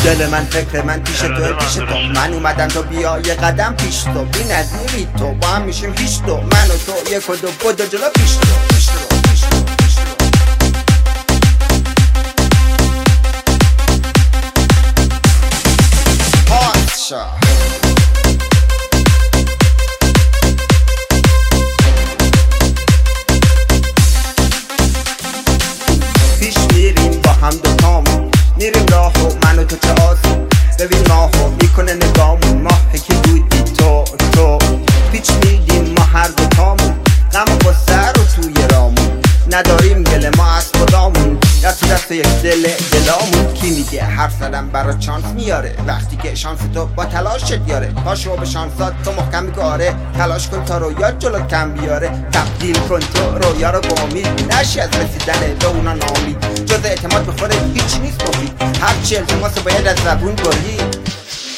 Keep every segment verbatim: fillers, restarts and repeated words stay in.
دل من فکر من پیش تو پیش تو من اومدم تو بیا یه قدم پیش تو بی نظیری تو با هم میشیم هیچ تو من و تو یک و دو بدو جلو پیش تو پیش تو پیش تو پیش تو پادشاه پیش میریم با هم دوتامون میریم راهو من و تو چه آسون ببین ماهو میکنه نگامون ماهی که بودی تو تو پیچ میدیم ما هر دوتامون غم و غصه رو توی رامون نداریم گله ما از خدامون در تو دست یک دل دلامون کی میگه هر سرم برا چانس میاره وقتی که شانس تو با تلاشت یاره پاشو به شانسات تو محکم گاره تلاش کن تا رویات جلوت کم بیاره تبدیل کن تو رویا رو با امید نشی از رسیدن به اونا نامید جز اعتماد به خودت هیچ نیست مفید هرچی التماس باید از زبون برید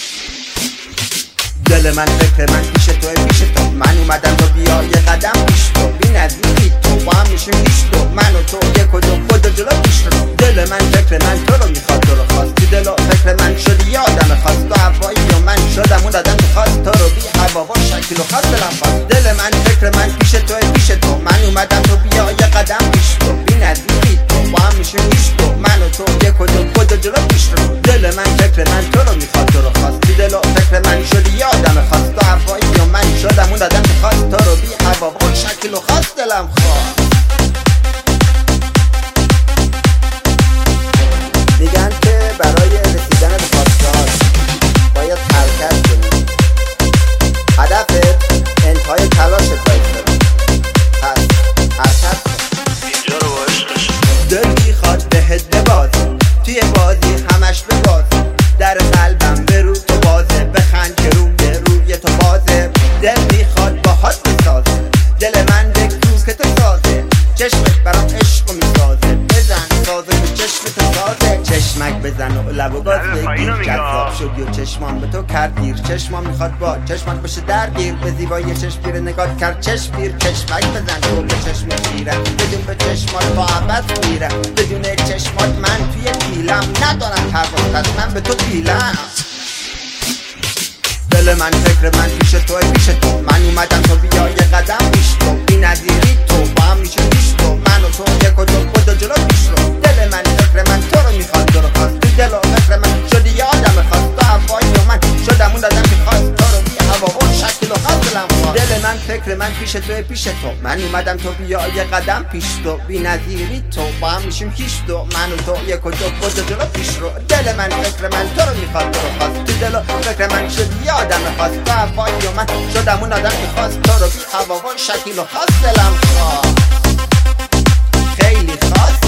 دل من فکر من پیش تو پیش تو من اومدم تو بیا یه قدم پیش تو بی نظیری تو با هم میشیم هیچ تو من و تو یک و دو بدو جلو پیش رو دل من فکر من تو رو میخواد تو رو خواست تو دل و فکر من شدی یه آدم خواست تو هوایی و من شدم اون آدم خواست تو رو بی هوا و شکل و خواست دلم خواست دل من فکر من پیش تو پیش تو من اومدم تو بیا یه قدم پیش تو بی نظیری تو با هم میشیم هیچ تو من و تو یک و دو بدو جلو پیش رو دل من فکر من تو رو میخواد تو رو خواست تو دل و فکر من شدی یه آدم خواست تو هوایی و من شدم اون آدم خواست تو رو بی هوا و شکل و خواست دلم خواست میگن که برای رسیدن به خواستگار باید حرکت کنی هدفت انتهای تلاشت باید کنی پس حرکت کن اینجا رو با عشقش دل میخواد بهت ببازه توی بازی همش ببازه در قلبم به رو تو بازه بخند که رو به روی تو بازه دل میخواد باهات بسازه دل من بگو که تو سازه چشمت برام عشق میسازه بزن سازه به چشم تو سازه چشمک بزن و لب و باز بگیر جذاب شدی و چشمان به تو کرد گیر چشمان میخواد با چشمات بشه درگیر به زیبایی چشمگیر نگات کرد چشمگیر چشمک بزن تو به چشم گیره بدون به چشمات با عبد میره بدون چشمات من توی پیلم ندارم پرواز پس من به تو پیلم دل من فکر من پیش تو پیش تو من اومدم تو بیا یه قدم پیش تو بی نظیری تو با هم میشه پیش تو من و تو یک و دو بدو جلو پیش رو دل من فکر من تو رو میخواد تو رو خواست تو دل و فکر من شدی یه آدم خواست تو هوایی و من شدم اون آدم که خواست تو رو بی هوا و شکل و خواست دلم خواست دل من فکر من پیش تو پیش تو من اومدم تو بیا یه قدم پیش تو بی نظیری تو با هم میشیم هیچ تو من و تو یک و دو بدو جلو پیش رو دل من فکر من تو رو میخواد تو رو خواست تو دل و فکر من شدی یه آدم خواست تو هوایی و من شدم اون آدم که خواست تو رو بی هوا و شکل و خواست دلم خواست خیلی خواست